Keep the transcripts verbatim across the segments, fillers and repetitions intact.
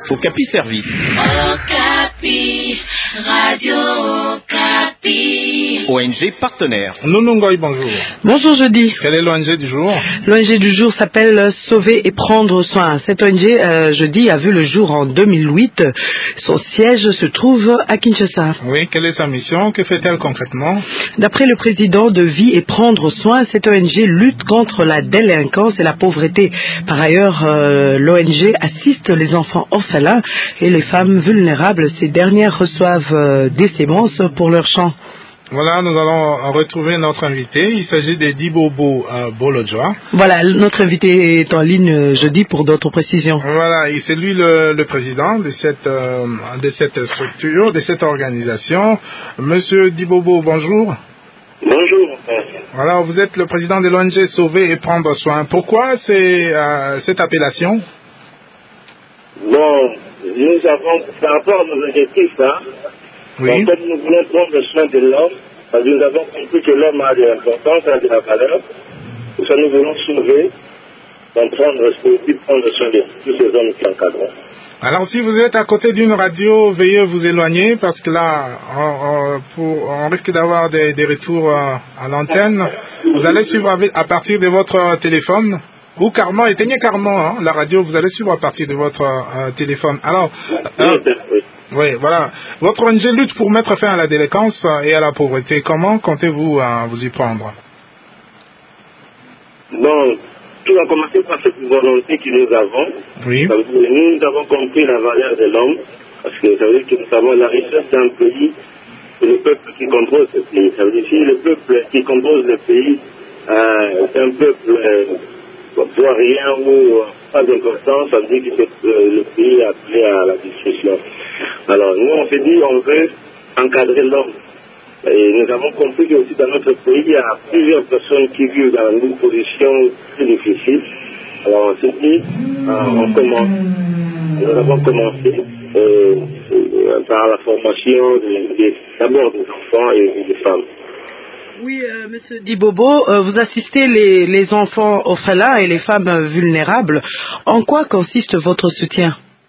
Okapi Service. Okapi, Radio Okapi. O N G partenaire. Nounongoy, bonjour. Bonjour Jeudi. Quel est l'O N G du jour? L'O N G du jour s'appelle Sauver et prendre soin. Cette O N G, euh, jeudi, a vu le jour en deux mille huit. Son siège se trouve à Kinshasa. Oui, quelle est sa mission? Que fait-elle concrètement? D'après le président de Vie et prendre soin, cette O N G lutte contre la délinquance et la pauvreté. Par ailleurs, euh, l'O N G assiste les enfants orphelins et les femmes vulnérables. Ces dernières reçoivent euh, des sémences pour leurs champs. Voilà, nous allons retrouver notre invité. Il s'agit de Dibobo euh, Bolodjoa. Voilà, notre invité est en ligne jeudi pour d'autres précisions. Voilà, et c'est lui le, le président de cette, euh, de cette structure, de cette organisation. Monsieur Dibobo, bonjour. Bonjour. Voilà, vous êtes le président de l'O N G Sauver et prendre soin. Pourquoi c'est, euh, cette appellation? Bon, nous avons, par rapport à nos objectifs, hein, Oui. en fait, nous voulons prendre soin de l'homme, parce que nous avons compris que l'homme a de l'importance, a de la valeur. Pour ça, nous voulons sauver, comprendre, et prendre soin de tous ces hommes qui encadrent. Alors, si vous êtes à côté d'une radio, veuillez vous éloigner, parce que là, on, on, pour, on risque d'avoir des, des retours à, à l'antenne. Vous allez suivre avec, à partir de votre téléphone. Ou carrément, éteignez carrément hein, la radio, vous allez suivre à partir de votre euh, téléphone. Alors, euh, oui, voilà. Votre O N G lutte pour mettre fin à la délinquance et à la pauvreté. Comment comptez-vous euh, vous y prendre? Bon, tout a commencé par cette volonté que nous avons. Oui. Ça veut dire, nous avons compris la valeur de l'homme, parce que ça veut dire que nous savons la richesse d'un pays, c'est le peuple qui compose ce pays. Ça veut dire que si le peuple qui compose le pays euh, est un peuple euh, voit rien ou euh, pas d'importance, ça veut dire que euh, le pays est appelé à la destruction. Alors nous on s'est dit on veut encadrer l'homme. Et nous avons compris que aussi dans notre pays il y a plusieurs personnes qui vivent dans une position très difficile. Alors on s'est dit, euh, on commence. Nous avons commencé euh, euh, par la formation de, de, d'abord des enfants et des femmes. Oui, euh, Monsieur Dibobo, euh, vous assistez les, les enfants orphelins et les femmes euh, vulnérables. En quoi consiste votre soutien?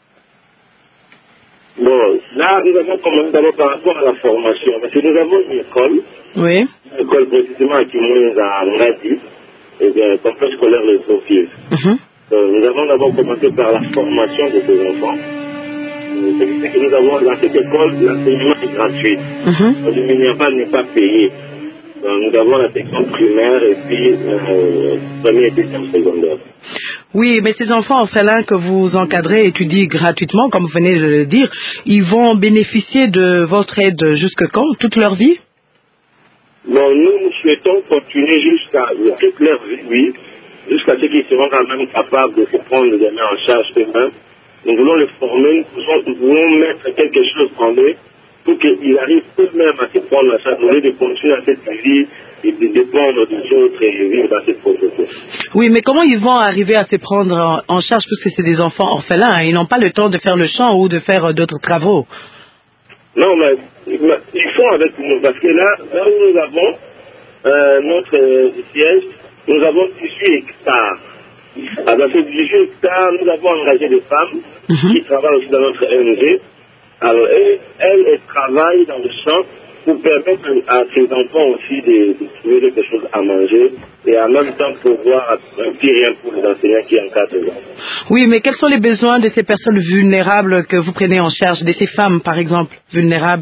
Bon, là, nous avons commencé d'abord par rapport à la formation, parce que nous avons une école, Oui. une école précisément à Kimouins, à Ngadi, et bien, complexe scolaire Les Sophie. Mm-hmm. Donc, nous avons d'abord commencé par la formation de ces enfants. C'est que nous avons, dans cette école, l'enseignement est gratuit. Mm-hmm. Le minimum n'est pas payé. Donc, nous avons la section primaire et puis euh, première et deuxième secondaire. Oui, mais ces enfants orphelins que vous encadrez étudient gratuitement, comme vous venez de le dire, ils vont bénéficier de votre aide jusque quand? Toute leur vie? Bon, nous, nous souhaitons continuer jusqu'à toute leur vie, oui, jusqu'à ce qu'ils seront quand même capables de se prendre les mains en charge eux-mêmes. Nous voulons les former, nous voulons mettre quelque chose en eux pour qu'ils arrivent eux-mêmes à se prendre en charge, au lieu de continuer à cette vie et de dépendre des autres et vivre dans cette pauvreté. Oui, mais comment ils vont arriver à se prendre en, en charge puisque c'est des enfants orphelins, hein? Ils n'ont pas le temps de faire le champ ou de faire euh, d'autres travaux. Non, mais ils font avec nous, parce que là, là où nous avons euh, notre euh, siège, nous avons dix-huit hectares. Ah, dans ces dix-huit hectares, nous avons engagé des femmes mm-hmm. qui travaillent aussi dans notre O N G. Alors, elles, elles, elles travaillent dans le champ pour permettre à ces enfants aussi de, de trouver quelque chose à manger et en même temps pouvoir un petit rien pour les enseignants qui encadrent les enfants. Oui, mais quels sont les besoins de ces personnes vulnérables que vous prenez en charge, de ces femmes, par exemple, vulnérables?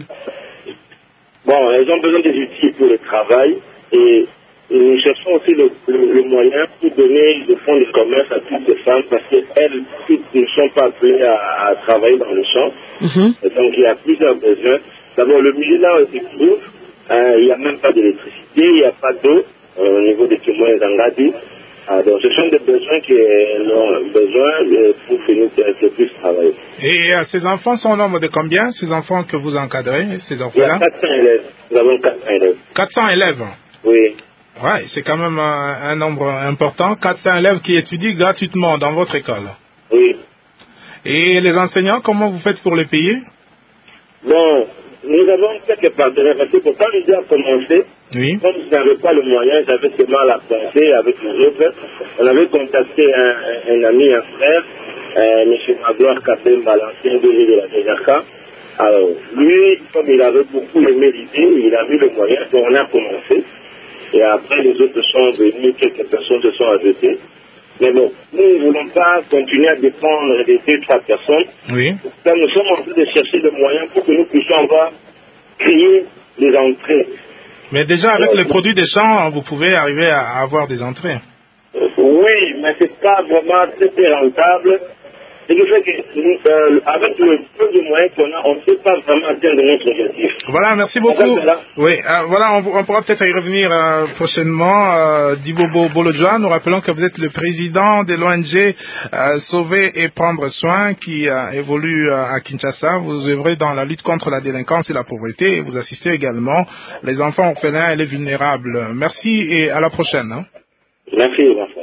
Bon, elles ont besoin des outils pour le travail et, et nous cherchons aussi le, le, le moyen pour donner le fonds de commerce à toutes ces femmes parce qu'elles toutes ne sont pas appelées à, à travailler dans le champ. Mm-hmm. Et donc il y a plusieurs besoins. D'abord, le milieu là où ils se trouvent, euh, il n'y a même pas d'électricité, il n'y a pas d'eau euh, au niveau des témoins d'Angadi. Ah, donc ce sont des besoins qui ont besoin pour finir de plus travailler. Et euh, ces enfants sont au nombre de combien, ces enfants que vous encadrez, ces enfants-là? Il y a quatre cents élèves. Nous avons quatre cents élèves. quatre cents élèves? Oui. Ouais, c'est quand même un, un nombre important. quatre cents élèves qui étudient gratuitement dans votre école. Oui. Et les enseignants, comment vous faites pour les payer? Bon, nous avons quelques partenaires, parce que pour quand l'idée a commencé, Oui. comme je n'avais pas le moyen, j'avais seulement la pensée avec les autres, on avait contacté un, un, un ami, un frère, euh, M. Magloire Kapemba, l'ancien D G de la D G R K. Alors, lui, comme il avait beaucoup aimé l'idée, il a vu le moyen, donc on a commencé. Et après, les autres sont venus, quelques personnes se sont ajoutées. Mais bon, nous ne voulons pas continuer à dépendre des deux, trois personnes. Oui. Donc, nous sommes en train de chercher des moyens pour que nous puissions avoir créer des entrées. Mais déjà, avec Alors, les produits des champs, vous pouvez arriver à avoir des entrées. euh, oui, mais c'est pas vraiment très, très rentable. Ce qui fait que nous, euh, avec le peu de moyens qu'on a, on ne peut pas vraiment atteindre notre objectif. Voilà, merci beaucoup. Oui, euh, voilà, on, on pourra peut-être y revenir euh, prochainement. Euh, Dibobo Bolodjoa, nous rappelons que vous êtes le président de l'O N G euh, Sauver et Prendre Soin qui euh, évolue euh, à Kinshasa. Vous œuvrez dans la lutte contre la délinquance et la pauvreté et vous assistez également les enfants orphelins et les vulnérables. Merci et à la prochaine. Hein. Merci, merci.